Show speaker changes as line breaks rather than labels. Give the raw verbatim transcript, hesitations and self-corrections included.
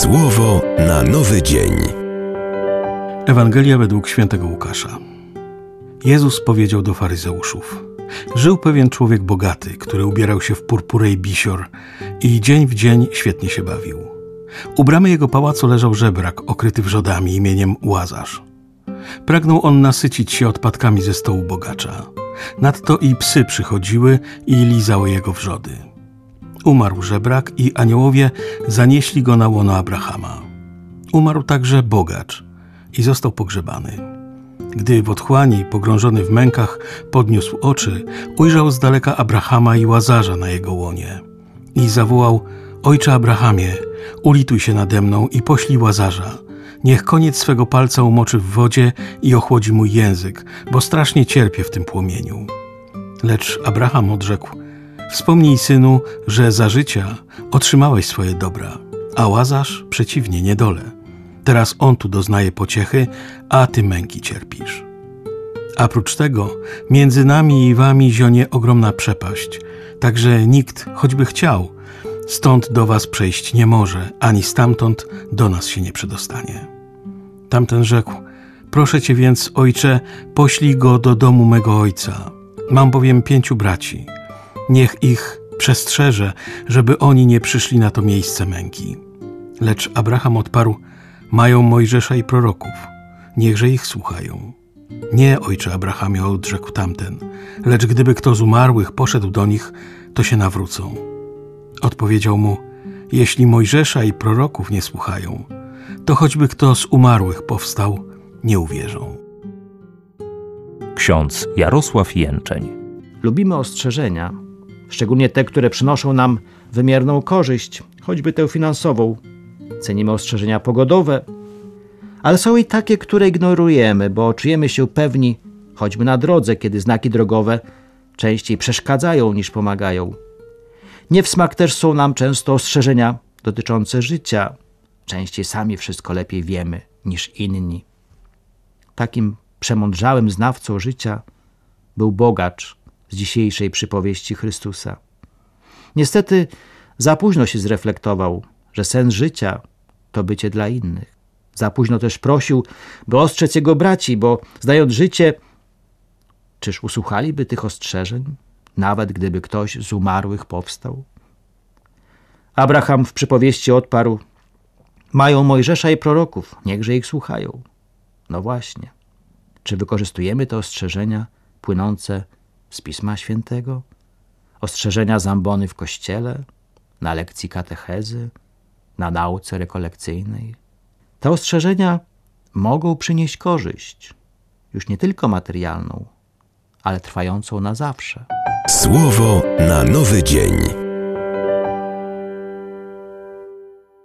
Słowo na nowy dzień.
Ewangelia według świętego Łukasza. Jezus powiedział do faryzeuszów: żył pewien człowiek bogaty, który ubierał się w purpurę i bisior i dzień w dzień świetnie się bawił. U bramy jego pałacu leżał żebrak okryty wrzodami imieniem Łazarz. Pragnął on nasycić się odpadkami ze stołu bogacza. Nadto i psy przychodziły i lizały jego wrzody. Umarł żebrak i aniołowie zanieśli go na łono Abrahama. Umarł także bogacz i został pogrzebany. Gdy w otchłani, pogrążony w mękach, podniósł oczy, ujrzał z daleka Abrahama i Łazarza na jego łonie. I zawołał: Ojcze Abrahamie, ulituj się nade mną i poślij Łazarza. Niech koniec swego palca umoczy w wodzie i ochłodzi mój język, bo strasznie cierpię w tym płomieniu. Lecz Abraham odrzekł: Wspomnij, synu, że za życia otrzymałeś swoje dobra, a Łazarz przeciwnie niedolę. Teraz on tu doznaje pociechy, a ty męki cierpisz. A prócz tego między nami i wami zionie ogromna przepaść, tak że nikt, choćby chciał, stąd do was przejść nie może, ani stamtąd do nas się nie przedostanie. Tamten rzekł: Proszę cię więc, ojcze, poślij go do domu mego ojca. Mam bowiem pięciu braci. Niech ich przestrzeże, żeby oni nie przyszli na to miejsce męki. Lecz Abraham odparł: Mają Mojżesza i proroków, niechże ich słuchają. Nie, ojcze Abrahamie, odrzekł tamten, lecz gdyby kto z umarłych poszedł do nich, to się nawrócą. Odpowiedział mu: Jeśli Mojżesza i proroków nie słuchają, to choćby kto z umarłych powstał, nie uwierzą.
Ksiądz Jarosław Jęczeń.
Lubimy ostrzeżenia, szczególnie te, które przynoszą nam wymierną korzyść, choćby tę finansową. Cenimy ostrzeżenia pogodowe, ale są i takie, które ignorujemy, bo czujemy się pewni, choćby na drodze, kiedy znaki drogowe częściej przeszkadzają niż pomagają. Nie w smak też są nam często ostrzeżenia dotyczące życia. Częściej sami wszystko lepiej wiemy niż inni. Takim przemądrzałym znawcą życia był bogacz z dzisiejszej przypowieści Chrystusa. Niestety za późno się zreflektował, że sens życia to bycie dla innych. Za późno też prosił, by ostrzec jego braci, bo znając życie, czyż usłuchaliby tych ostrzeżeń, nawet gdyby ktoś z umarłych powstał? Abraham w przypowieści odparł: Mają Mojżesza i proroków, niechże ich słuchają. No właśnie, czy wykorzystujemy te ostrzeżenia płynące z Pisma Świętego? Ostrzeżenia z ambony w kościele, na lekcji katechezy, na nauce rekolekcyjnej. Te ostrzeżenia mogą przynieść korzyść, już nie tylko materialną, ale trwającą na zawsze.
Słowo na nowy dzień.